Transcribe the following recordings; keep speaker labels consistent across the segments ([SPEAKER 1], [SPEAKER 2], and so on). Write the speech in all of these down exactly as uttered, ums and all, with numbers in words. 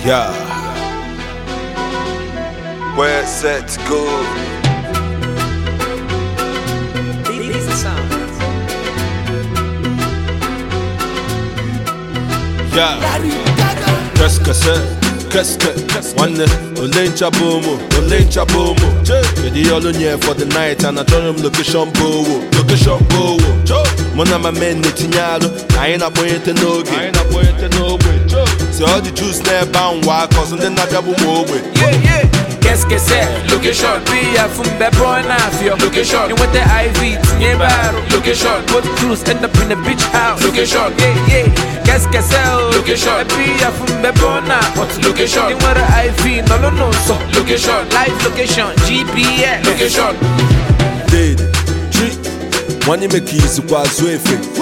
[SPEAKER 1] Yeah. Where set to go?
[SPEAKER 2] These are sounds.
[SPEAKER 1] Yeah. Qu'est-ce que c'est? Qu'est-ce que? One Olencha Bomo, Olencha Bomo. Ready all on here for the night and I tell them location bowo, location bowo. Mona my men Netinyalo, I ain't a boy to no game. I ain't a boy to no way. So all the juice never bound walk, cause and then I double more way.
[SPEAKER 2] Yeah, yeah. Qu'est-ce que c'est? Location. Be a from Bebo and Afio. Location. You want the I V, nearby. Location. Both crews end up in the beach house. Location. Yeah, yeah. Qu'est-ce que c'est? Location. Be a from Bebo and Afio. Location. You want the I V, no, no, no, so. Location. Live location. G P S. Location.
[SPEAKER 1] Did G. One you make keys to pass way.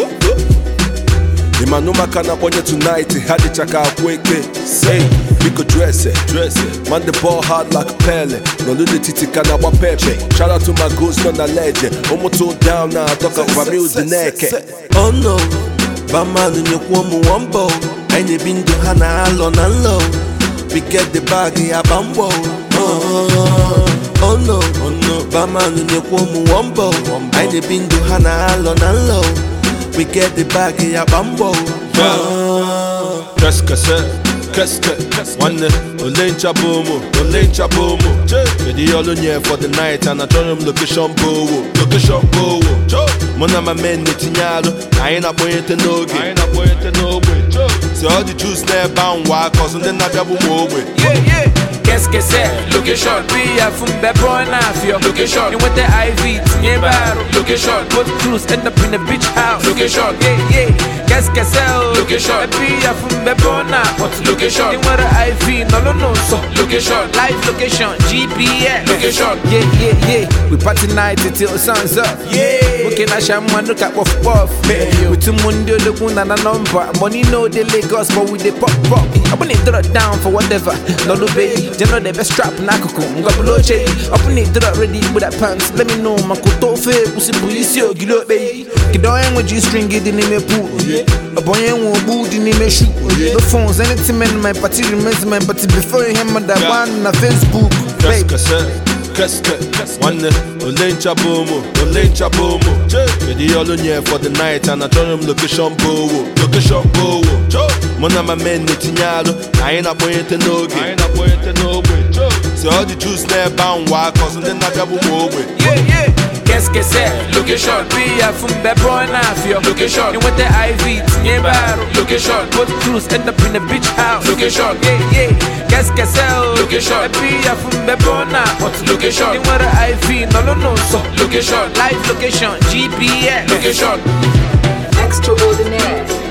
[SPEAKER 1] The man no makana ponye tonight, had the chaka kweke. Say, we could dress it, dress it. Man the ball hard like a pele. No do the titi kana wa pepe. Shout out to my ghost on the legend. Omo toe down now, talk about me with the neck.
[SPEAKER 3] Oh no, Baman in your woman wumbo. And you been to Hana alone and low. We get the bag in a bambo. Oh, oh no, oh no, Baman in your woman wumbo. And you been to Hana alone and low. We get the bag in a bambo.
[SPEAKER 1] Qu'est-ce que c'est? Qu'est-ce que? One Olencha Bomo, Olencha Bomo. Ready all on here for the night and I tell them location bowo, location bowo. Mona my men Netinyalo, I ain't a boy to no game. I ain't a boy to no way. So all the juice never bound walk, cause and then I double more way.
[SPEAKER 2] Yeah, yeah. Qu'est-ce que c'est? Location. Be a from Bebo and Afio. Location. You want the I V, nearby. Location. Both crews end up in the beach house. Location. Yeah, yeah. Qu'est-ce que c'est? Location. Be a from Bebo and Afio. Location. You want the I V, no, no, no, so. Location. Live location. G P S. Location. Yeah, yeah, yeah. We party night until the sun's up. Yeah. We can asham man look at puff puff. We two mundo the moon and a number. Money no the Lagos, but we the pop pop. I want it throw it down for whatever. No do baby. You know the best strap nakuku. Ngabulo che. I want it throw it ready with that pants. Let me know my koto fe. Pussy police yo gilo baby. Kidoyen with G string it in me pool. A boy won't boot in me shoot. No phones anything in my party remains my party before you hammer that one on Facebook.
[SPEAKER 1] Qu'est-ce que c'est? Qu'est-ce que? One Olencha Bomo, Olencha Bomo. Ready all on here for the night and I tell them location bowo, location bowo. Mona my men Netinyalo, I ain't a boy to no game. I ain't a boy to no way. So all the juice never bound walk, cause and then I double more way.
[SPEAKER 2] Yeah, yeah. Qu'est-ce que c'est? Location. Be a from Bebo and Afio. Location. You want the I V, nearby. Location. Both crews end up in the beach house. Location. Yeah, yeah. Qu'est-ce que c'est? Location. Be a from Bebo and Afio. Location. You want the I V, no, no, no, so. Location. Live location. G P S. Location.
[SPEAKER 4] Extraordinaire.